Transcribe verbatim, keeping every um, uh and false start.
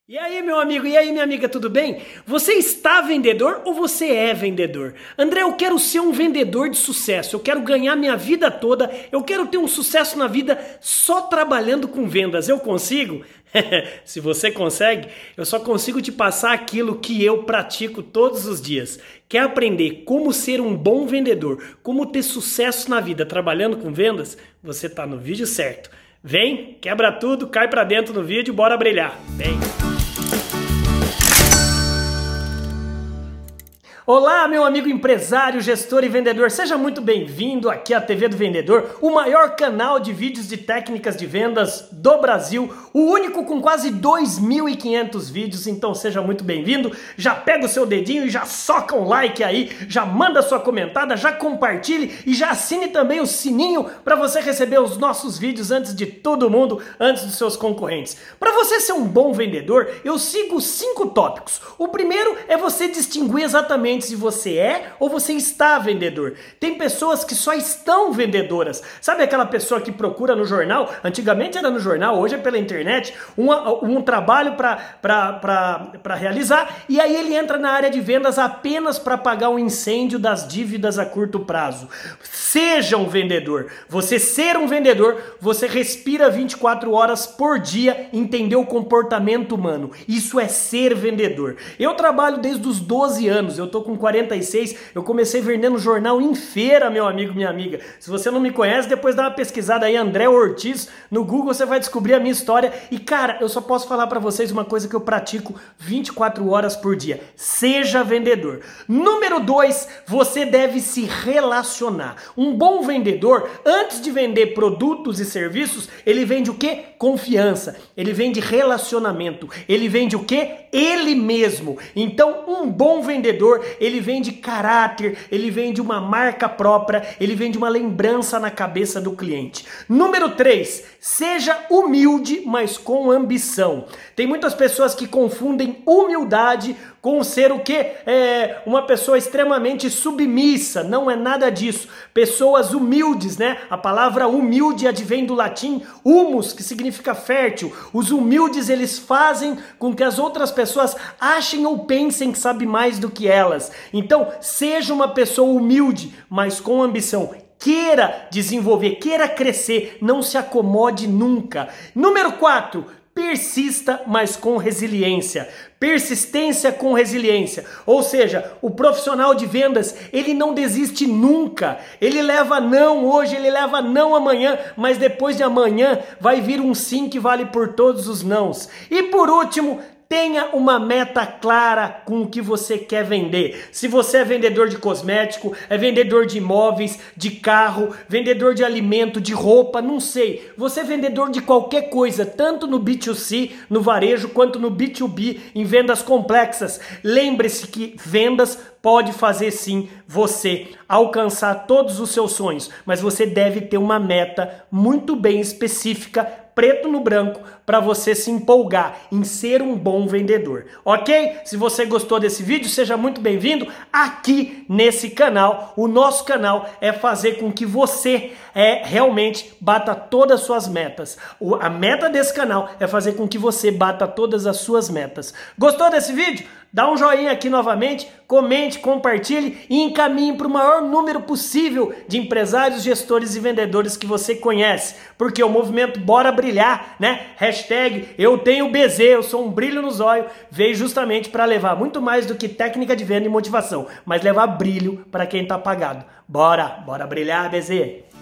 E aí, meu amigo, e aí, minha amiga, tudo bem? Você está vendedor ou você é vendedor? André, eu quero ser um vendedor de sucesso, eu quero ganhar minha vida toda, eu quero ter um sucesso na vida só trabalhando com vendas. Eu consigo? Se você consegue, eu só consigo te passar aquilo que eu pratico todos os dias. Quer aprender como ser um bom vendedor, como ter sucesso na vida trabalhando com vendas? Você está no vídeo certo. Vem, quebra tudo, cai pra dentro do vídeo, bora brilhar. Vem! Olá, meu amigo empresário, gestor e vendedor, seja muito bem-vindo aqui à T V do Vendedor, o maior canal de vídeos de técnicas de vendas do Brasil, o único com quase dois mil e quinhentos vídeos, então seja muito bem-vindo. Já pega o seu dedinho e já soca um like aí, já manda sua comentada, já compartilhe e já assine também o sininho para você receber os nossos vídeos antes de todo mundo, antes dos seus concorrentes. Para você ser um bom vendedor, eu sigo cinco tópicos. O primeiro é você distinguir exatamente se você é ou você está vendedor. Tem pessoas que só estão vendedoras. Sabe aquela pessoa que procura no jornal? Antigamente era no jornal, hoje é pela internet, um, um trabalho para realizar e aí ele entra na área de vendas apenas para pagar o incêndio das dívidas a curto prazo. Seja um vendedor. Você ser um vendedor, você respira vinte e quatro horas por dia, entender o comportamento humano. Isso é ser vendedor. Eu trabalho desde os doze anos, eu tô com quarenta e seis, eu comecei vendendo jornal em feira, meu amigo, minha amiga. Se você não me conhece, depois dá uma pesquisada aí, André Ortiz, no Google você vai descobrir a minha história. E cara, eu só posso falar pra vocês uma coisa que eu pratico vinte e quatro horas por dia. Seja vendedor. Número dois, você deve se relacionar. Um bom vendedor, antes de vender produtos e serviços, ele vende o quê? Confiança. Ele vende relacionamento. Ele vende o quê? Ele mesmo. Então, um bom vendedor, ele vende caráter, ele vende uma marca própria, ele vende uma lembrança na cabeça do cliente. Número três, seja humilde, mas com ambição. Tem muitas pessoas que confundem humildade com ser o quê? É uma pessoa extremamente submissa. Não é nada disso. Pessoas humildes, né? A palavra humilde advém do latim humus, que significa fértil. Os humildes, eles fazem com que as outras pessoas achem ou pensem que sabem mais do que elas. Então, seja uma pessoa humilde, mas com ambição. Queira desenvolver, queira crescer, não se acomode nunca. Número quatro, persista, mas com resiliência. Persistência com resiliência. Ou seja, o profissional de vendas, ele não desiste nunca. Ele leva não hoje, ele leva não amanhã, mas depois de amanhã vai vir um sim que vale por todos os nãos. E por último, tenha uma meta clara com o que você quer vender. Se você é vendedor de cosmético, é vendedor de imóveis, de carro, vendedor de alimento, de roupa, não sei. Você é vendedor de qualquer coisa, tanto no B dois C, no varejo, quanto no B dois B, em vendas complexas. Lembre-se que vendas pode fazer sim você alcançar todos os seus sonhos, mas você deve ter uma meta muito bem específica, preto no branco, para você se empolgar em ser um bom vendedor, ok? Se você gostou desse vídeo, seja muito bem-vindo aqui nesse canal. O nosso canal é fazer com que você é, realmente bata todas as suas metas. O, a meta desse canal é fazer com que você bata todas as suas metas. Gostou desse vídeo? Dá um joinha aqui novamente, comente, compartilhe e encaminhe para o maior número possível de empresários, gestores e vendedores que você conhece. Porque o movimento Bora Brilhar, né? Hashtag eu tenho B Z, eu sou um brilho nos olhos, veio justamente para levar muito mais do que técnica de venda e motivação, mas levar brilho para quem está apagado. Bora, bora brilhar, B Z!